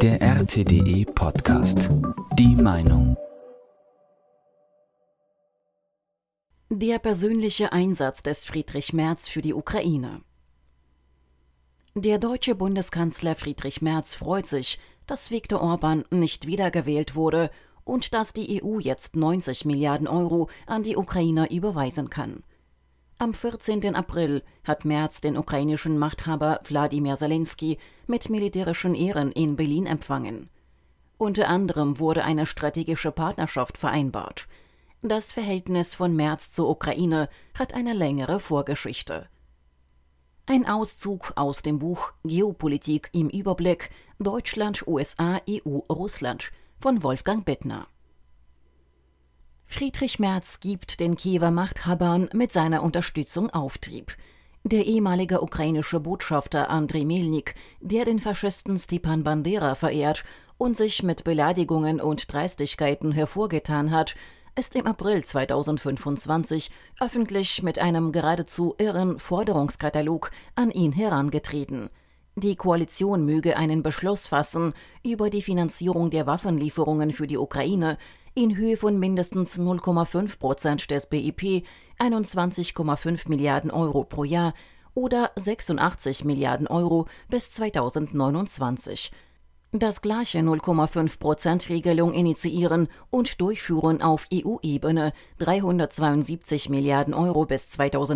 Der RTDE Podcast. Die Meinung. Der persönliche Einsatz des Friedrich Merz für die Ukraine. Der deutsche Bundeskanzler Friedrich Merz freut sich, dass Viktor Orban nicht wiedergewählt wurde und dass die EU jetzt 90 Milliarden Euro an die Ukrainer überweisen kann. Am 14. April hat Merz den ukrainischen Machthaber Wladimir Selenskyj mit militärischen Ehren in Berlin empfangen. Unter anderem wurde eine strategische Partnerschaft vereinbart. Das Verhältnis von Merz zur Ukraine hat eine längere Vorgeschichte. Ein Auszug aus dem Buch Geopolitik im Überblick Deutschland, USA, EU, Russland von Wolfgang Bittner. Friedrich Merz gibt den Kiewer Machthabern mit seiner Unterstützung Auftrieb. Der ehemalige ukrainische Botschafter Andriy Melnik, der den Faschisten Stepan Bandera verehrt und sich mit Beleidigungen und Dreistigkeiten hervorgetan hat, ist im April 2025 öffentlich mit einem geradezu irren Forderungskatalog an ihn herangetreten. Die Koalition möge einen Beschluss fassen über die Finanzierung der Waffenlieferungen für die Ukraine in Höhe von mindestens 0,5% des BIP, 21,5 Milliarden Euro pro Jahr oder 86 Milliarden Euro bis 2029. Das gleiche 0,5%-Regelung initiieren und durchführen auf EU-Ebene 372 Milliarden Euro bis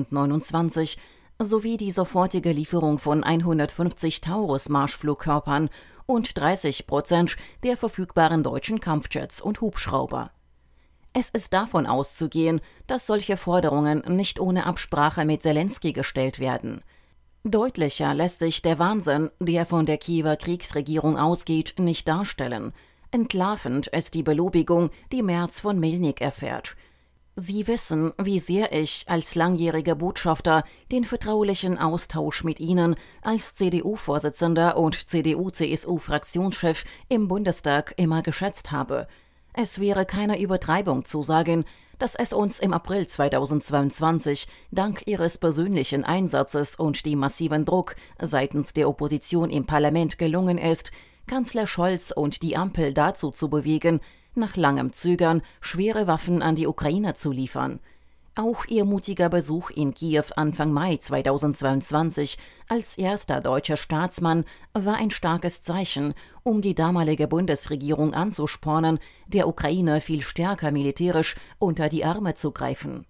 2029 sowie die sofortige Lieferung von 150 Taurus-Marschflugkörpern und 30% der verfügbaren deutschen Kampfjets und Hubschrauber. Es ist davon auszugehen, dass solche Forderungen nicht ohne Absprache mit Selenskyj gestellt werden. Deutlicher lässt sich der Wahnsinn, der von der Kiewer Kriegsregierung ausgeht, nicht darstellen. Entlarvend ist die Belobigung, die Merz von Melnik erfährt. Sie wissen, wie sehr ich als langjähriger Botschafter den vertraulichen Austausch mit Ihnen als CDU-Vorsitzender und CDU-CSU-Fraktionschef im Bundestag immer geschätzt habe. Es wäre keine Übertreibung zu sagen, dass es uns im April 2022 dank Ihres persönlichen Einsatzes und dem massiven Druck seitens der Opposition im Parlament gelungen ist, Kanzler Scholz und die Ampel dazu zu bewegen, nach langem Zögern schwere Waffen an die Ukraine zu liefern. Auch ihr mutiger Besuch in Kiew Anfang Mai 2022 als erster deutscher Staatsmann war ein starkes Zeichen, um die damalige Bundesregierung anzuspornen, der Ukraine viel stärker militärisch unter die Arme zu greifen.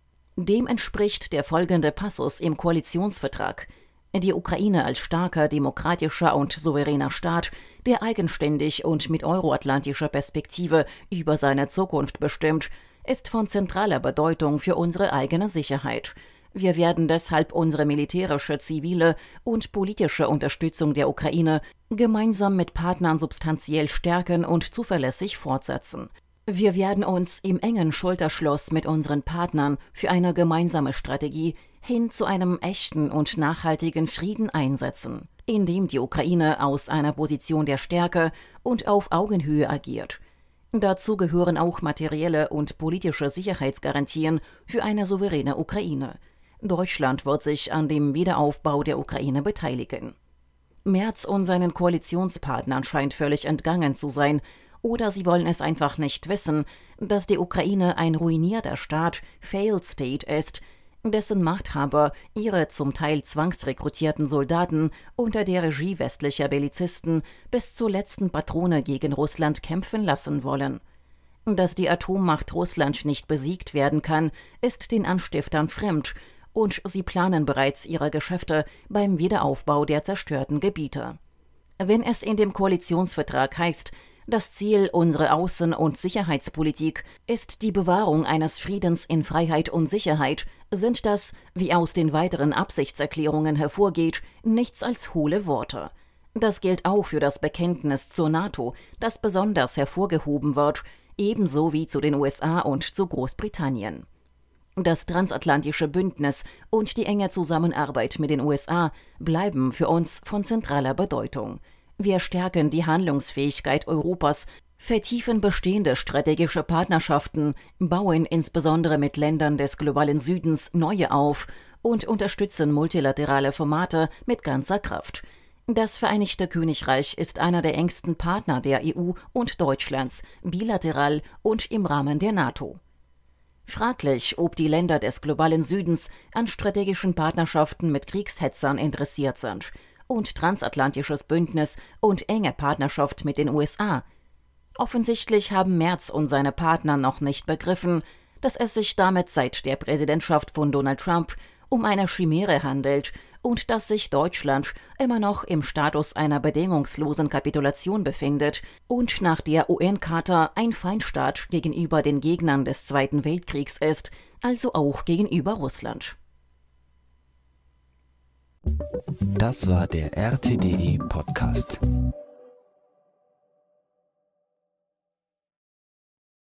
Dem entspricht der folgende Passus im Koalitionsvertrag: Die Ukraine als starker, demokratischer und souveräner Staat, der eigenständig und mit euroatlantischer Perspektive über seine Zukunft bestimmt, ist von zentraler Bedeutung für unsere eigene Sicherheit. Wir werden deshalb unsere militärische, zivile und politische Unterstützung der Ukraine gemeinsam mit Partnern substanziell stärken und zuverlässig fortsetzen. Wir werden uns im engen Schulterschluss mit unseren Partnern für eine gemeinsame Strategie hin zu einem echten und nachhaltigen Frieden einsetzen, indem die Ukraine aus einer Position der Stärke und auf Augenhöhe agiert. Dazu gehören auch materielle und politische Sicherheitsgarantien für eine souveräne Ukraine. Deutschland wird sich an dem Wiederaufbau der Ukraine beteiligen. Merz und seinen Koalitionspartnern scheint völlig entgangen zu sein, oder sie wollen es einfach nicht wissen, dass die Ukraine ein ruinierter Staat, Failed State ist, dessen Machthaber ihre zum Teil zwangsrekrutierten Soldaten unter der Regie westlicher Bellizisten bis zur letzten Patrone gegen Russland kämpfen lassen wollen. Dass die Atommacht Russland nicht besiegt werden kann, ist den Anstiftern fremd, und sie planen bereits ihre Geschäfte beim Wiederaufbau der zerstörten Gebiete. Wenn es in dem Koalitionsvertrag heißt, das Ziel unserer Außen- und Sicherheitspolitik ist die Bewahrung eines Friedens in Freiheit und Sicherheit, sind das, wie aus den weiteren Absichtserklärungen hervorgeht, nichts als hohle Worte. Das gilt auch für das Bekenntnis zur NATO, das besonders hervorgehoben wird, ebenso wie zu den USA und zu Großbritannien. Das transatlantische Bündnis und die enge Zusammenarbeit mit den USA bleiben für uns von zentraler Bedeutung. Wir stärken die Handlungsfähigkeit Europas, vertiefen bestehende strategische Partnerschaften, bauen insbesondere mit Ländern des globalen Südens neue auf und unterstützen multilaterale Formate mit ganzer Kraft. Das Vereinigte Königreich ist einer der engsten Partner der EU und Deutschlands, bilateral und im Rahmen der NATO. Fraglich, ob die Länder des globalen Südens an strategischen Partnerschaften mit Kriegshetzern interessiert sind und transatlantisches Bündnis und enge Partnerschaft mit den USA. Offensichtlich haben Merz und seine Partner noch nicht begriffen, dass es sich damit seit der Präsidentschaft von Donald Trump um eine Chimäre handelt und dass sich Deutschland immer noch im Status einer bedingungslosen Kapitulation befindet und nach der UN-Charta ein Feindstaat gegenüber den Gegnern des Zweiten Weltkriegs ist, also auch gegenüber Russland. Das war der RTDE Podcast.